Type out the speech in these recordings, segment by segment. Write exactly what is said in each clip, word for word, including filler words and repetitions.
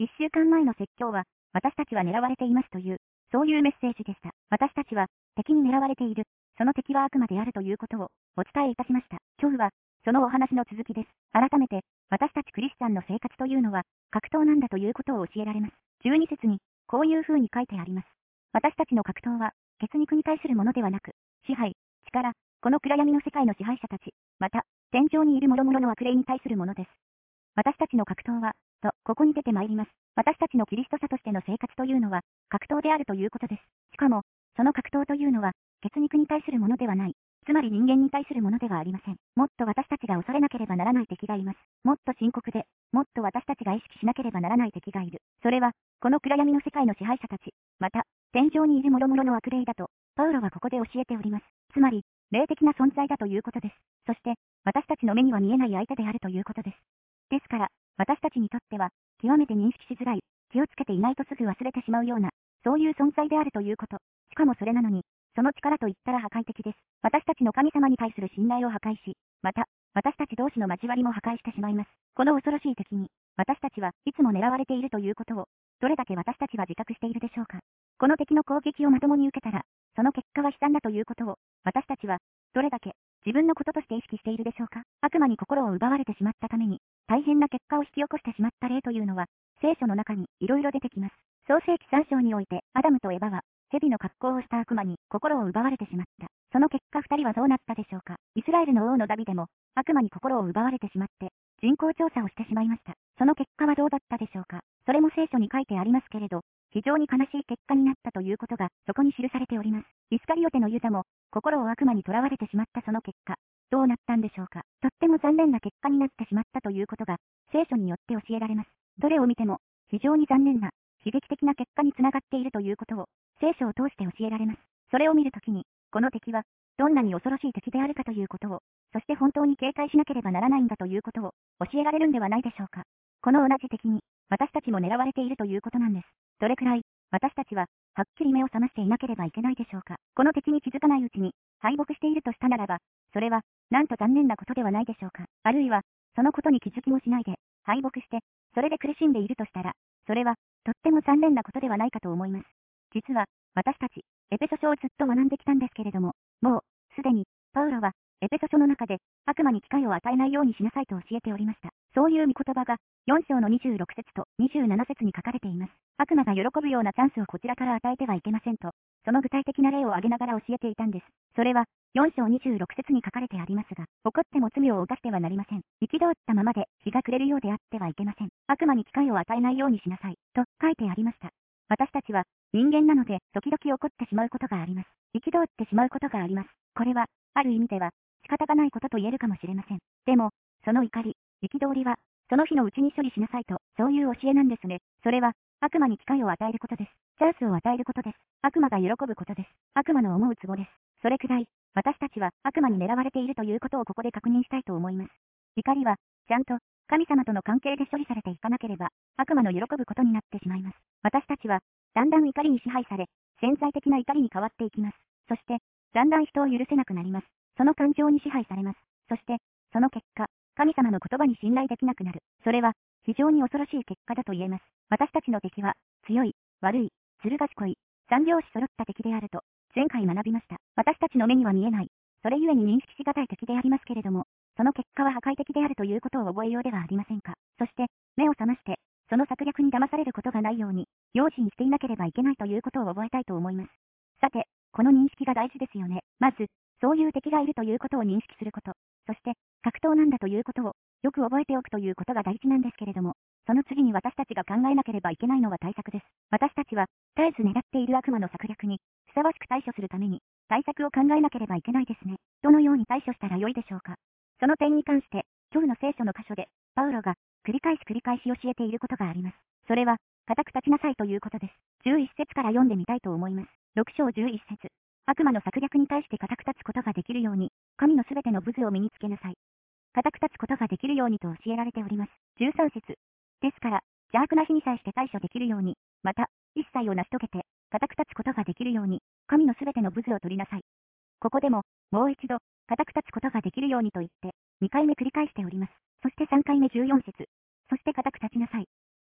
一週間前の説教は、私たちは狙われていますという、そういうメッセージでした。私たちは、敵に狙われている、その敵は悪魔であるということを、お伝えいたしました。今日は、そのお話の続きです。改めて、私たちクリスチャンの生活というのは、格闘なんだということを教えられます。じゅうに節に、こういう風に書いてあります。私たちの格闘は、血肉に対するものではなく、支配、力、この暗闇の世界の支配者たち、また、天井にいる諸々の悪霊に対するものです。私たちの格闘は、と、ここに出てまいります。私たちのキリスト者としての生活というのは、格闘であるということです。しかも、その格闘というのは、血肉に対するものではない。つまり人間に対するものではありません。もっと私たちが恐れなければならない敵がいます。もっと深刻で、もっと私たちが意識しなければならない敵がいる。それは、この暗闇の世界の支配者たち、また、天井にいる諸々の悪霊だと、パウロはここで教えております。つまり、霊的な存在だということです。そして、私たちの目には見えない相手であるということです。ですから、私たちにとっては、極めて認識しづらい、気をつけていないとすぐ忘れてしまうような、そういう存在であるということ。しかもそれなのに、その力といったら破壊的です。私たちの神様に対する信頼を破壊し、また、私たち同士の交わりも破壊してしまいます。この恐ろしい敵に、私たちはいつも狙われているということを、どれだけ私たちは自覚しているでしょうか。この敵の攻撃をまともに受けたら、その結果は悲惨だということを、私たちは、どれだけ、自分のこととして意識しているでしょうか。悪魔に心を奪われてしまったために、大変な結果を引き起こしてしまった例というのは、聖書の中にいろいろ出てきます。創世記さん章において、アダムとエバは、蛇の格好をした悪魔に心を奪われてしまった。その結果二人はどうなったでしょうか。イスラエルの王のダビデも、悪魔に心を奪われてしまって、人口調査をしてしまいました。その結果はどうだったでしょうか。それも聖書に書いてありますけれど、非常に悲しい結果になったということが、そこに記されております。イスカリオテのユダも、心を悪魔に囚われてしまったその結果、どうなったんでしょうか。とっても残念な結果になってしまったということが、聖書によって教えられます。どれを見ても、非常に残念な、悲劇的な結果につながっているということを、聖書を通して教えられます。それを見るときに、この敵は、どんなに恐ろしい敵であるかということを、そして本当に警戒しなければならないんだということを、教えられるんではないでしょうか。この同じ敵に、私たちも狙われているということなんです。どれくらい、私たちは、はっきり目を覚ましていなければいけないでしょうか。この敵に気づかないうちに、敗北しているとしたならば、それは、なんと残念なことではないでしょうか。あるいは、そのことに気づきもしないで、敗北して、それで苦しんでいるとしたら、それは、とっても残念なことではないかと思います。実は、私たち、エペソ書をずっと学んできたんですけれども、もう、すでに、パウロは、エペソ書の中で、悪魔に機会を与えないようにしなさいと教えておりました。そういう御言葉が、よん章のにじゅうろく節とにじゅうなな節に書かれています。悪魔が喜ぶようなチャンスをこちらから与えてはいけませんと、その具体的な例を挙げながら教えていたんです。それは、よん章にじゅうろく節に書かれてありますが、怒っても罪を犯してはなりません。憤ったままで日が暮れるようであってはいけません。悪魔に機会を与えないようにしなさい、と書いてありました。私たちは、人間なので、時々怒ってしまうことがあります。憤ってしまうことがあります。これは、ある意味では、仕方がないことと言えるかもしれません。でも、その怒り、憤りは、その日のうちに処理しなさいと、そういう教えなんですね。それは、悪魔に機会を与えることです。チャンスを与えることです。悪魔が喜ぶことです。悪魔の思うツボです。それくらい、私たちは悪魔に狙われているということをここで確認したいと思います。怒りは、ちゃんと、神様との関係で処理されていかなければ、悪魔の喜ぶことになってしまいます。私たちは、だんだん怒りに支配され、潜在的な怒りに変わっていきます。そして、だんだん人を許せなくなります。その感情に支配されます。そして、その結果、神様の言葉に信頼できなくなる。それは、非常に恐ろしい結果だと言えます。私たちの敵は、強い、悪い、ずる賢い、三拍子揃った敵であると、前回学びました。私たちの目には見えない、それゆえに認識しがたい敵でありますけれども、その結果は破壊的であるということを覚えようではありませんか。そして、目を覚まして、その策略に騙されることがないように、用心していなければいけないということを覚えたいと思います。さて、この認識が大事ですよね。まず、そういう敵がいるということを認識すること。そして、格闘なんだということを、よく覚えておくということが大事なんですけれども、その次に私たちが考えなければいけないのは対策です。私たちは、絶えず狙っている悪魔の策略に、ふさわしく対処するために、対策を考えなければいけないですね。どのように対処したらよいでしょうか。その点に関して、今日の聖書の箇所で、パウロが、繰り返し繰り返し教えていることがあります。それは、固く立ちなさいということです。じゅういち節から読んでみたいと思います。ろく章じゅういち節。悪魔の策略に対して固く立つことができるように、神のすべての武具を身につけなさい。固く立つことができるようにと教えられております。じゅうさん節。ですから、邪悪な日に際して対処できるように、また、一切を成し遂げて、固く立つことができるように、神のすべての武具を取りなさい。ここでも、もう一度、固く立つことができるようにと言って、にかいめ繰り返しております。そしてさんかいめじゅうよん節。そして固く立ちなさい。と、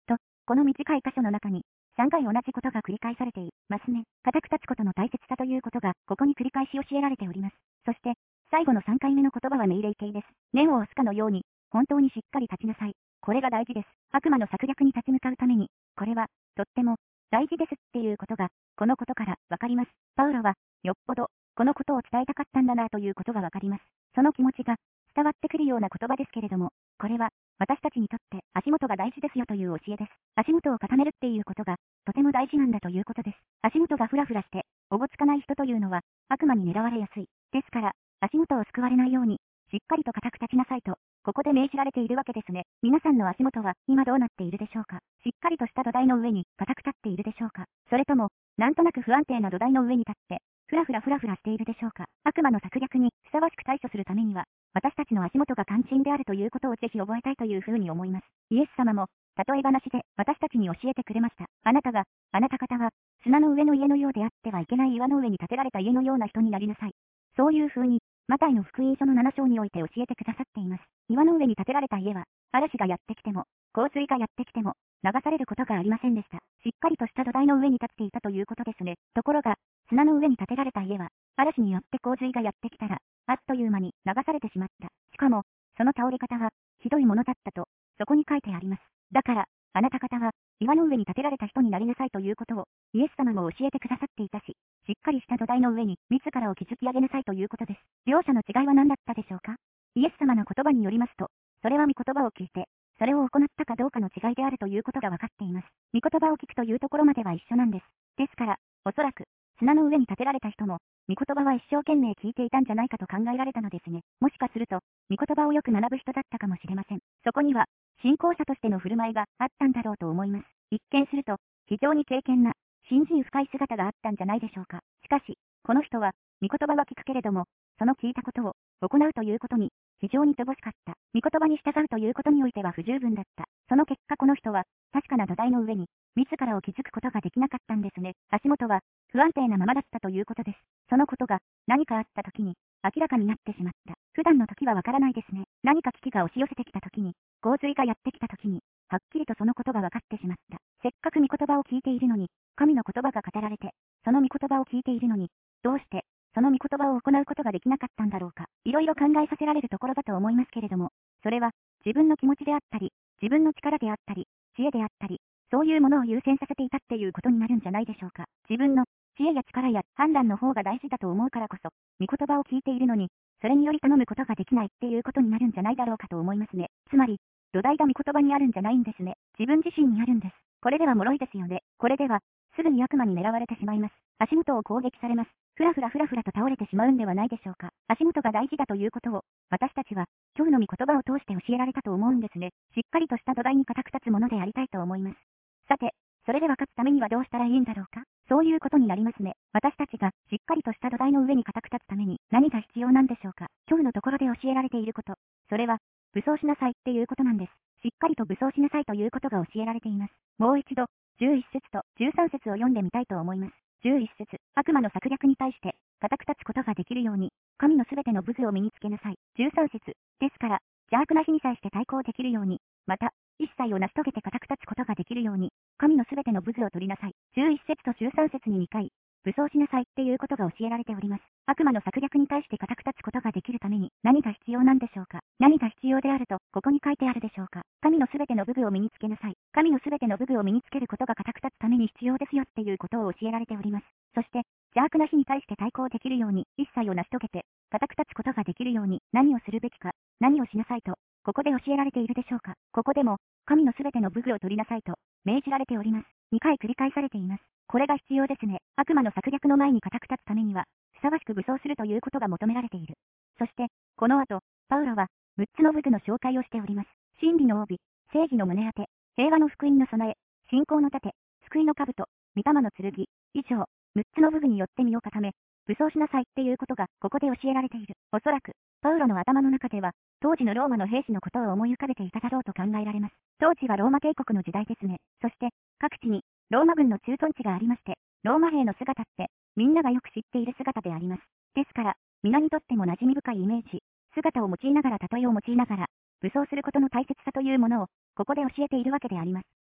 この短い箇所の中に、さんかい同じことが繰り返されていますね。固く立つことの大切さということが、ここに繰り返し教えられております。そして、最後のさんかいめの言葉は命令形です。念を押すかのように、本当にしっかり立ちなさい。これが大事です。悪魔の策略に立ち向かうために、これは、とっても、大事ですっていうことが、このことからわかります。パウロは、よっぽど、このことを伝えたかったんだなということがわかります。その気持ちが、伝わってくるような言葉ですけれども、これは、私たちにとって足元が大事ですよという教えです。足元を固めるっていうことが、とても大事なんだということです。足元がふらふらして、おぼつかない人というのは、悪魔に狙われやすい。ですから、足元を救われないように、しっかりと固く立ちなさいと、ここで命じられているわけですね。皆さんの足元は、今どうなっているでしょうか。しっかりとした土台の上に、固く立っているでしょうか。それとも、なんとなく不安定な土台の上に立って、ふらふらふらふらしているでしょうか。悪魔の策略にふさわしく対処するためには、私たちの足元が肝心であるということをぜひ覚えたいというふうに思います。イエス様も、例え話で私たちに教えてくれました。あなたが、あなた方は、砂の上の家のようであってはいけない岩の上に建てられた家のような人になりなさい。そういうふうに、マタイの福音書のなな章において教えてくださっています。岩の上に建てられた家は、嵐がやってきても、洪水がやってきても、流されることがありませんでした。しっかりとした土台の上に立っていたということですね。ところが、砂の上に建てられた家は、嵐によって洪水がやってきたら、あっという間に流されてしまった。しかも、その倒れ方は、ひどいものだったと、そこに書いてあります。だから、あなた方は、岩の上に建てられた人になりなさいということを、イエス様も教えてくださっていたし、しっかりした土台の上に、自らを築き上げなさいということです。両者の違いは何だったでしょうか。イエス様の言葉によりますと、それは御言葉を聞いて、それを行ったかどうかの違いであるということが分かっています。御言葉を聞くというところまでは一緒なんです。ですから、おそらく、砂の上に建てられた人も、御言葉は一生懸命聞いていたんじゃないかと考えられたのですね。もしかすると、御言葉をよく学ぶ人だったかもしれません。そこには、信仰者としての振る舞いがあったんだろうと思います。一見すると、非常に敬虔な、信心深い姿があったんじゃないでしょうか。しかし、この人は、御言葉は聞くけれども、その聞いたことを行うということに、非常に乏しかった。御言葉に従うということにおいては不十分だった。その結果この人は、確かな土台の上に、自らを築くことができなかったんですね。足元は、不安定なままだったということです。そのことが、何かあった時に、明らかになってしまった。普段の時はわからないですね。何か危機が押し寄せてきた時に、洪水がやってきた時に、はっきりとそのことが分かってしまった。せっかく御言葉を聞いているのに、神の言葉が語られて、その御言葉を聞いているのに、どうして、その御言葉を行うことができなかったんだろうか。いろいろ考えさせられるところだと思いますけれども、それは、自分の気持ちであったり、自分の力であったり、知恵であったり、そういうものを優先させていたっていうことになるんじゃないでしょうか。自分の知恵や力や判断の方が大事だと思うからこそ、御言葉を聞いているのに、それにより頼むことができないっていうことになるんじゃないだろうかと思いますね。つまり、土台が御言葉にあるんじゃないんですね。自分自身にあるんです。これでは脆いですよね。これでは、すぐに悪魔に狙われてしまいます。足元を攻撃されます。ふらふらふらふらと倒れてしまうんではないでしょうか。足元が大事だということを、私たちは、今日の御言葉を通して教えられたと思うんですね。しっかりとした土台に固く立つものでありたいと思います。さて、それでは勝つためにはどうしたらいいんだろうか。そういうことになりますね。私たちがしっかりとした土台の上に固く立つために何が必要なんでしょうか。今日のところで教えられていること。それは、武装しなさいっていうことなんです。しっかりと武装しなさいということが教えられています。もう一度、じゅういち節とじゅうさん節を読んでみたいと思います。じゅういち節、悪魔の策略に対して、固く立つことができるように、神のすべての武具を身につけなさい。じゅうさん節、ですから、邪悪な日に際して対抗できるように、また、一切を成し遂げて固く立つことができるように、神のすべての武具を取りなさい。じゅういち節とじゅうさん節ににかい、武装しなさいっていうことが教えられております。悪魔の策略に対して固く立つことができるために何が必要なんでしょうか。何が必要であると、ここに書いてあるでしょうか。神のすべての武具を身につけなさい。神のすべての武具を身につけることが固く立つために必要ですよっていうことを教えられております。そして、邪悪な日に対して対抗できるように、一切を成し遂げて、固く立つことができるように、何をするべきか、何をしなさいと、ここで教えられているでしょうか。ここでも、神のすべての武具を取りなさいと、命じられております。にかい繰り返されています。これが必要ですね。悪魔の策略の前に固く立つためには、ふさわしく武装するということが求められている。そして、この後、パウロは、むっつの武具の紹介をしております。真理の帯、正義の胸当て、平和の福音の備え、信仰の盾、救いの兜、御霊の剣、以上、むっつの武具によって身を固め、武装しなさいっていうことがここで教えられている。おそらく、パウロの頭の中では、当時のローマの兵士のことを思い浮かべていただろうと考えられます。当時はローマ帝国の時代ですね。そして、各地に、ローマ軍の駐屯地がありまして、ローマ兵の姿って、みんながよく知っている姿であります。ですから、皆にとっても馴染み深いイメージ、姿を用いながら例えを用いながら、武装することの大切さというものを、ここで教えているわけであります。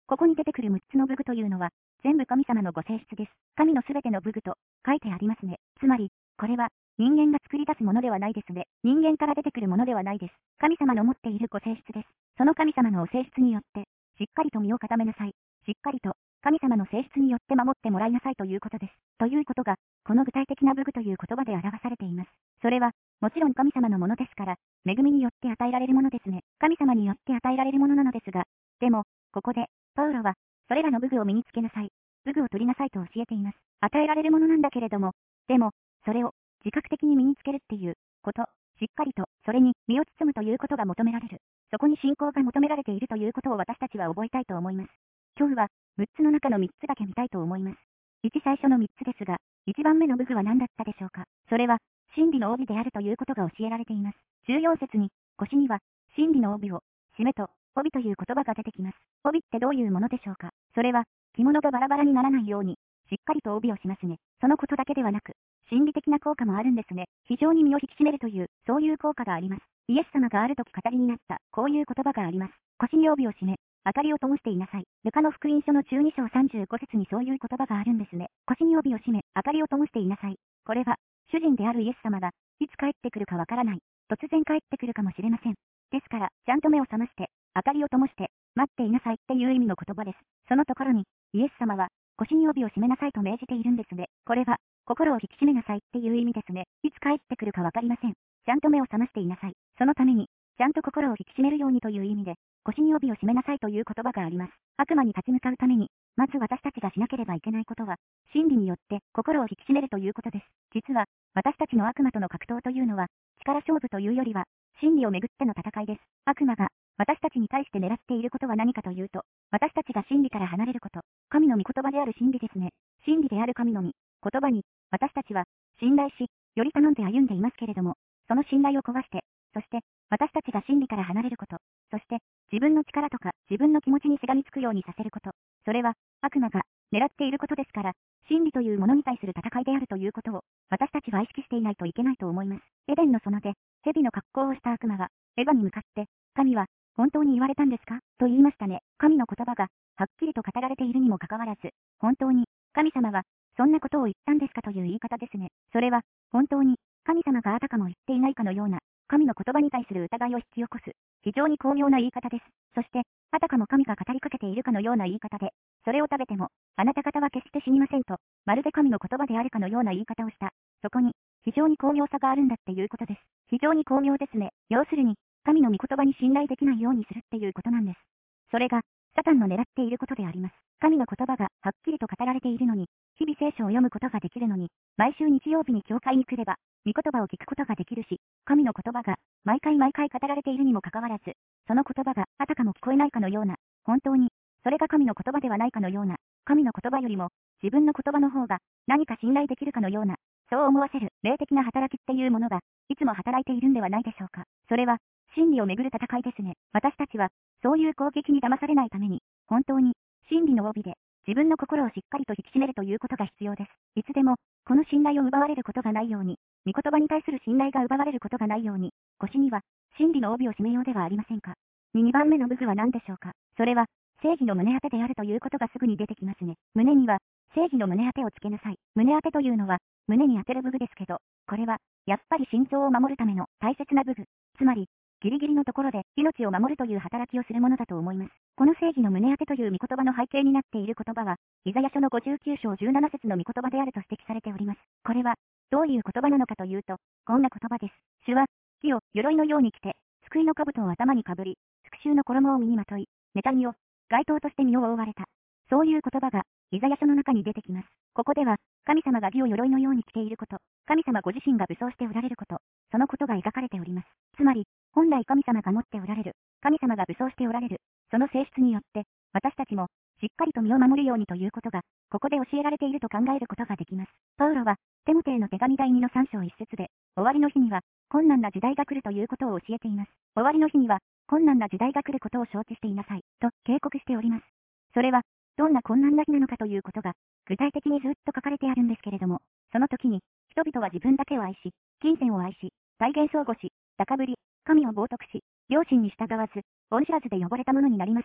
ここに出てくるむっつの武具というのは、全部神様のご性質です。神のすべての武具と書いてありますね。つまり、これは人間が作り出すものではないですね。人間から出てくるものではないです。神様の持っているご性質です。その神様のお性質によって、しっかりと身を固めなさい。しっかりと神様の性質によって守ってもらいなさいということです。ということが、この具体的な武具という言葉で表されています。それは、もちろん神様のものですから、恵みによって与えられるものですね。神様によって与えられるものなのですが、でも、ここで、パウロは、それらの武具を身につけなさい。武具を取りなさいと教えています。与えられるものなんだけれども、でも、それを自覚的に身につけるっていうこと、しっかりとそれに身を包むということが求められる。そこに信仰が求められているということを私たちは覚えたいと思います。今日はむっつの中のみっつだけ見たいと思います。いち最初のみっつですが、いちばんめの武具は何だったでしょうか。それは真理の帯であるということが教えられています。じゅうよん節に腰には真理の帯を締めと帯という言葉が出てきます。帯ってどういうものでしょうか。それは着物がバラバラにならないようにしっかりと帯をしますね。そのことだけではなく、心理的な効果もあるんですね。非常に身を引き締めるという、そういう効果があります。イエス様がある時語りになった、こういう言葉があります。腰に帯を締め、明かりを灯していなさい。ルカの福音書のじゅうに章さんじゅうご節にそういう言葉があるんですね。腰に帯を締め、明かりを灯していなさい。これは、主人であるイエス様が、いつ帰ってくるかわからない。突然帰ってくるかもしれません。ですから、ちゃんと目を覚まして、明かりを灯して、待っていなさいっていう意味の言葉です。そのところに、イエス様は、腰に帯を締めなさいと命じているんですね。これは、心を引き締めなさいっていう意味ですね。いつ帰ってくるかわかりません。ちゃんと目を覚ましていなさい。そのために、ちゃんと心を引き締めるようにという意味で、腰に帯を締めなさいという言葉があります。悪魔に立ち向かうために、まず私たちがしなければいけないことは、真理によって心を引き締めるということです。実は、私たちの悪魔との格闘というのは、力勝負というよりは、真理をめぐっての戦いです。悪魔が、私たちに対して狙っていることは何かというと、私たちが真理から離れること、神の御言葉である真理ですね。真理である神の御言葉に、私たちは、信頼し、より頼んで歩んでいますけれども、その信頼を壊して、そして、私たちが真理から離れること、そして、自分の力とか自分の気持ちにしがみつくようにさせること、それは、悪魔が狙っていることですから、真理というものに対する戦いであるということを、私たちは意識していないといけないと思います。エデンの園で、蛇の格好をした悪魔は、エヴァに向かって、神は、本当に言われたんですかと言いましたね。神の言葉が、はっきりと語られているにもかかわらず、本当に、神様は、そんなことを言ったんですかという言い方ですね。それは、本当に、神様があたかも言っていないかのような、神の言葉に対する疑いを引き起こす、非常に巧妙な言い方です。そして、あたかも神が語りかけているかのような言い方で、それを食べても、あなた方は決して死にませんと、まるで神の言葉であるかのような言い方をした。そこに、非常に巧妙さがあるんだっていうことです。非常に巧妙ですね。要するに、神の御言葉に信頼できないようにするっていうことなんです。それが、サタンの狙っていることであります。神の言葉がはっきりと語られているのに、日々聖書を読むことができるのに、毎週日曜日に教会に来れば、御言葉を聞くことができるし、神の言葉が毎回毎回語られているにもかかわらず、その言葉があたかも聞こえないかのような、本当に、それが神の言葉ではないかのような、神の言葉よりも、自分の言葉の方が何か信頼できるかのような、そう思わせる霊的な働きっていうものが、いつも働いているんではないでしょうか。それは、真理をめぐる戦いですね。私たちは、そういう攻撃に騙されないために、本当に、真理の帯で、自分の心をしっかりと引き締めるということが必要です。いつでも、この信頼を奪われることがないように、御言葉に対する信頼が奪われることがないように、腰には、真理の帯を締めようではありませんか。にばんめの武具は何でしょうか。それは、正義の胸当てであるということがすぐに出てきますね。胸には、正義の胸当てをつけなさい。胸当てというのは、胸に当てる武具ですけど、これは、やっぱり心臓を守るための大切な武具。つまり、ギリギリのところで命を守るという働きをするものだと思います。この正義の胸当てという御言葉の背景になっている言葉は、イザヤ書のごじゅうきゅう章じゅうなな節の御言葉であると指摘されております。これは、どういう言葉なのかというと、こんな言葉です。主は、火を鎧のように着て、救いの兜を頭にかぶり、復讐の衣を身にまとい、妬みを、街灯として身を覆われた。そういう言葉が、イザヤ書の中に出てきます。ここでは、神様が義を鎧のように着ていること、神様ご自身が武装しておられること、そのことが描かれております。つまり、本来神様が持っておられる、神様が武装しておられる、その性質によって、私たちも、しっかりと身を守るようにということが、ここで教えられていると考えることができます。パウロは、テモテへの手紙第にのさん章いち節で、終わりの日には、困難な時代が来るということを教えています。終わりの日には、困難な時代が来ることを承知していなさい、と警告しております。それは、どんな困難な日なのかということが、具体的にずっと書かれてあるんですけれども、その時に、人々は自分だけを愛し、金銭を愛し、大言相互し、高ぶり、神を冒涜し、良心に従わず、恩知らずで汚れたものになりますと、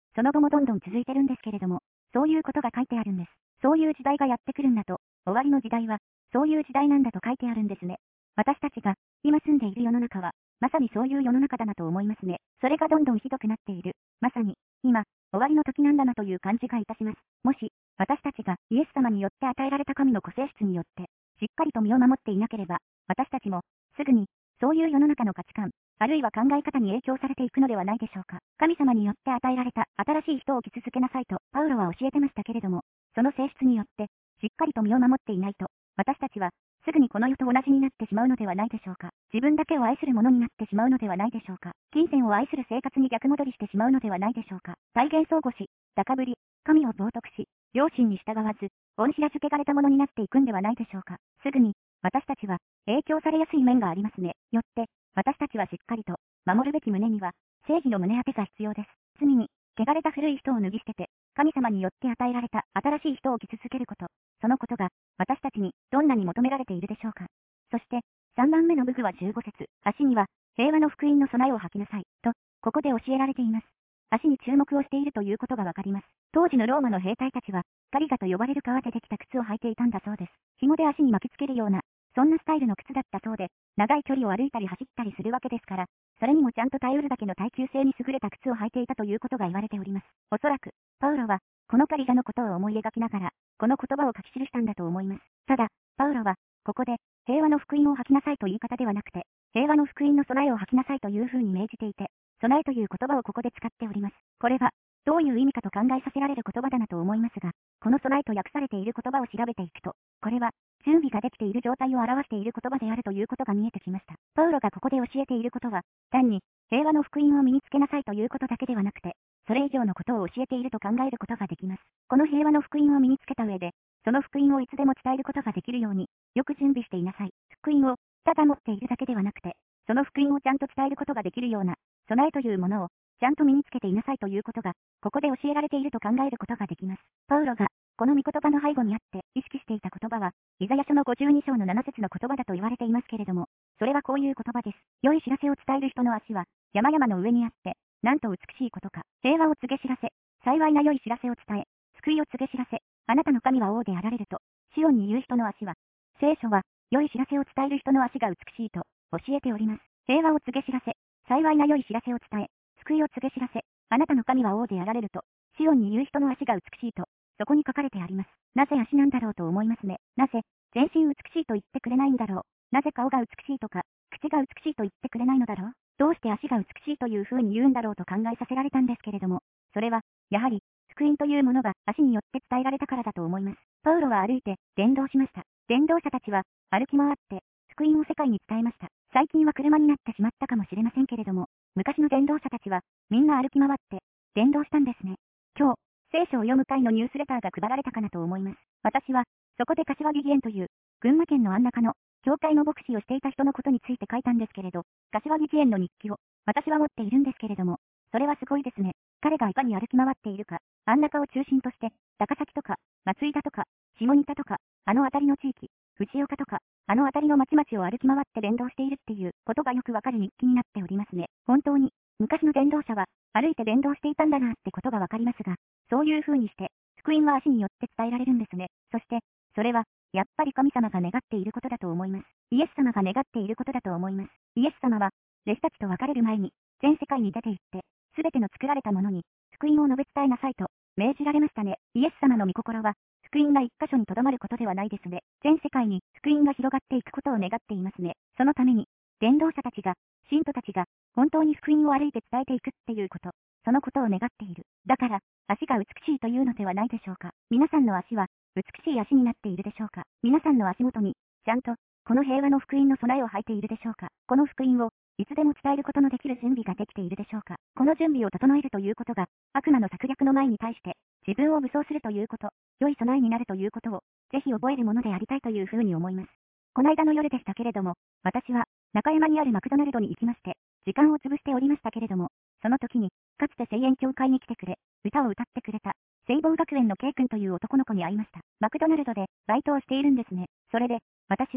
その後もどんどん続いてるんですけれども、そういうことが書いてあるんです。そういう時代がやってくるんだと、終わりの時代は、そういう時代なんだと書いてあるんですね。私たちが、今住んでいる世の中は、まさにそういう世の中だなと思いますね。それがどんどんひどくなっている。まさに、今、終わりの時なんだなという感じがいたします。もし、私たちがイエス様によって与えられた神の個性質によって、しっかりと身を守っていなければ、私たちも、すぐに、そういう世の中の価値観、あるいは考え方に影響されていくのではないでしょうか。神様によって与えられた新しい人を生き続けなさいと、パウロは教えてましたけれども、その性質によって、しっかりと身を守っていないと、私たちは、すぐにこの世と同じになってしまうのではないでしょうか。自分だけを愛するものになってしまうのではないでしょうか。金銭を愛する生活に逆戻りしてしまうのではないでしょうか。体現相互し、高ぶり、神を冒涜し、良心に従わず、恩知らず汚れたものになっていくんではないでしょうか。すぐに、私たちは、影響されやすい面がありますね。よって、私たちはしっかりと、守るべき胸には、正義の胸当てが必要です。罪に、汚れた古い人を脱ぎ捨てて、神様によって与えられた新しい人を生き続けること、そのことが、私たちにどんなに求められているでしょうか。そして、さんばんめの武具はじゅうご節、足には、平和の福音の備えを履きなさい、と、ここで教えられています。足に注目をしているということがわかります。当時のローマの兵隊たちは、カリガと呼ばれる革でできた靴を履いていたんだそうです。紐で足に巻きつけるような、そんなスタイルの靴だったそうで、長い距離を歩いたり走ったりするわけですから、それにもちゃんと耐えうるだけの耐久性に優れた靴を履いていたということが言われております。おそらく、パウロは、このカリガのことを思い描きながら、この言葉を書き記したんだと思います。ただ、パウロは、ここで、平和の福音を吐きなさいと言い方ではなくて、平和の福音の備えを吐きなさいというふうに命じていて、備えという言葉をここで使っております。これは、どういう意味かと考えさせられる言葉だなと思いますが、この備えと訳されている言葉を調べていくと、これは、準備ができている状態を表している言葉であるということが見えてきました。パウロがここで教えていることは、単に、平和の福音を身につけなさいということだけではなくて、それ以上のことを教えていると考えることができます。この平和の福音を身につけた上で、その福音をいつでも伝えることができるように、よく準備していなさい。福音を、ただ持っているだけではなくて、その福音をちゃんと伝えることができるような、備えというものを、ちゃんと身につけていなさいということが、ここで教えられていると考えることができます。パウロが、この御言葉の背後にあって意識していた言葉は、イザヤ書のごじゅうに章のなな節の言葉だと言われていますけれども、それはこういう言葉です。良い知らせを伝える人の足は、山々の上にあって、なんと美しいことか。平和を告げ知らせ、幸いな良い知らせを伝え、救いを告げ知らせ、あなたの神は王であられると、シオンに言う人の足は、聖書は、良い知らせを伝える人の足が美しいと、教えております。平和を告げ知らせ、幸いな良い知らせを伝え、救いを告げ知らせ、あなたの神は王であられると、シオンに言う人の足が美しいと、そこに書かれてあります。なぜ足なんだろうと思いますね。なぜ、全身美しいと言ってくれないんだろう。なぜ顔が美しいとか、口が美しいと言ってくれないのだろう。どうして足が美しいという風に言うんだろうと考えさせられたんですけれども、それは、やはり、福音というものが足によって伝えられたからだと思います。パウロは歩いて、伝道しました。伝道者たちは、歩き回って、福音を世界に伝えました。最近は車になってしまったかもしれませんけれども、昔の伝道者たちは、みんな歩き回って、伝道したんですね。今日、聖書を読む会のニュースレターが配られたかなと思います。私は、そこで柏木義園という、群馬県の真ん中の、教会の牧師をしていた人のことについて書いたんですけれど、柏木義園の日記を、私は持っているんですけれども、それはすごいですね。彼がいかに歩き回っているか、真ん中を中心として、高崎とか、松井田とか、下仁田とか、あの辺りの地域、藤岡とか、あの辺りの町々を歩き回って伝道しているっていうことがよくわかる日記になっておりますね。本当に、昔の伝道者は、歩いて伝道していたんだなってことがわかりますが、そういう風にして、福音は足によって伝えられるんですね。そして、それは、やっぱり神様が願っていることだと思います。イエス様が願っていることだと思います。イエス様は、弟子たちと別れる前に、全世界に出て行って、すべての作られたものに、福音を述べ伝えなさいと、命じられましたね。イエス様の御心は、福音が一箇所に留まることではないですね。全世界に福音が広がっていくことを願っていますね。そのために、伝道者たちが、信徒たちが、本当に福音を歩いて伝えていくっていうこと、そのことを願っている。だから、足が美しいというのではないでしょうか。皆さんの足は、美しい足になっているでしょうか。皆さんの足元に、ちゃんと、この平和の福音の備えを履いているでしょうか。この福音を、いつでも伝えることのできる準備ができているでしょうか。この準備を整えるということが、悪魔の策略の前に対して、自分を武装するということ、良い備えになるということを、ぜひ覚えるものでありたいというふうに思います。この間の夜でしたけれども、私は、中山にあるマクドナルドに行きまして、時間を潰しておりましたけれども、その時に、かつて聖園教会に来てくれ、歌を歌ってくれた、聖望学園の K 君という男の子に会いました。マクドナルドでバイトをしているんですね。それで、私は、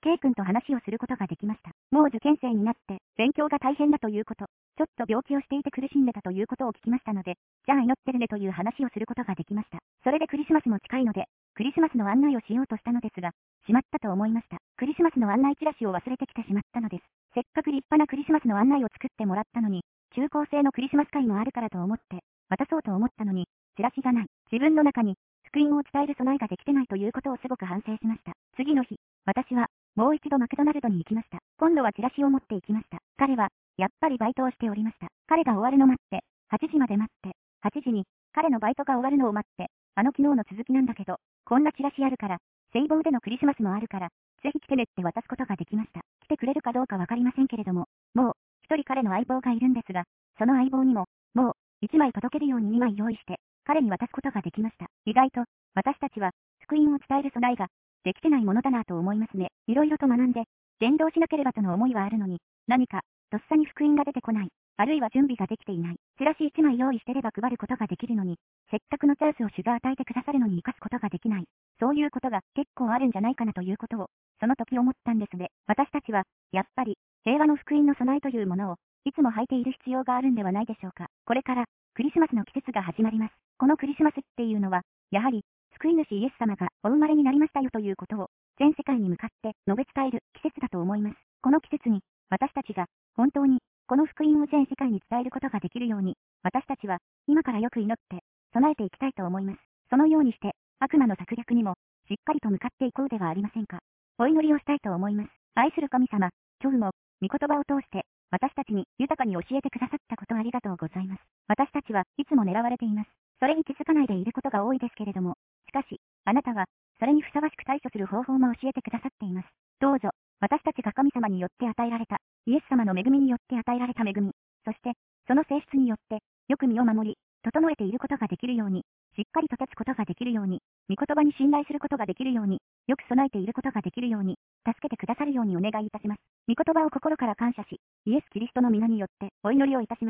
K 君と話をすることができました。もう受験生になって、勉強が大変だということ、ちょっと病気をしていて苦しんでたということを聞きましたので、じゃあ祈ってるねという話をすることができました。それでクリスマスも近いので、クリスマスの案内をしようとしたのですが、しまったと思いました。クリスマスの案内チラシを忘れてきてしまったのです。せっかく立派なクリスマスの案内を作ってもらったのに、中高生のクリスマス会もあるからと思って、渡そうと思ったのに、チラシがない。自分の中に、福音を伝える備えができてないということをすごく反省しました。次の日、私は、もう一度マクドナルドに行きました。今度はチラシを持って行きました。彼は、やっぱりバイトをしておりました。彼が終わるの待って、はちじまで待って、はちじに、彼のバイトが終わるのを待って、あの昨日の続きなんだけど、こんなチラシあるから、聖望でのクリスマスもあるから、ぜひ来てねって渡すことができました。来てくれるかどうかわかりませんけれども、もう、一人彼の相棒がいるんですが、その相棒にも、もう、一枚届けるように二枚用意して、彼に渡すことができました。意外と、私たちは、福音を伝える備えが、できてないものだなと思いますね。いろいろと学んで、伝道しなければとの思いはあるのに、何か、とっさに福音が出てこない。あるいは準備ができていない。チラシ一枚用意してれば配ることができるのに、せっかくのチャンスを主が与えてくださるのに生かすことができない。そういうことが結構あるんじゃないかなということを、その時思ったんですね。私たちは、やっぱり、平和の福音の備えというものを、いつも履いている必要があるんではないでしょうか。これから、クリスマスの季節が始まります。このクリスマスっていうのは、やはり、救い主イエス様がお生まれになりましたよということを、全世界に向かって述べ伝える季節だと思います。この季節に、私たちが、本当に、この福音を全世界に伝えることができるように、私たちは、今からよく祈って、備えていきたいと思います。そのようにして、悪魔の策略にも、しっかりと向かっていこうではありませんか。お祈りをしたいと思います。愛する神様、今日も、御言葉を通して、私たちに豊かに教えてくださったことありがとうございます。私たちはいつも狙われています。それに気づかないでいることが多いですけれども、しかし、あなたは、それにふさわしく対処する方法も教えてくださっています。どうぞ、私たちが神様によって与えられた、イエス様の恵みによって与えられた恵み、そして、その性質によって、よく身を守り、整えていることができるように、しっかりと立つことができるように、御言葉に信頼することができるように、よく備えていることができるように、助けてくださるようにお願いいたします。御言葉を心から感謝し、イエス・キリストの皆によってお祈りをいたします。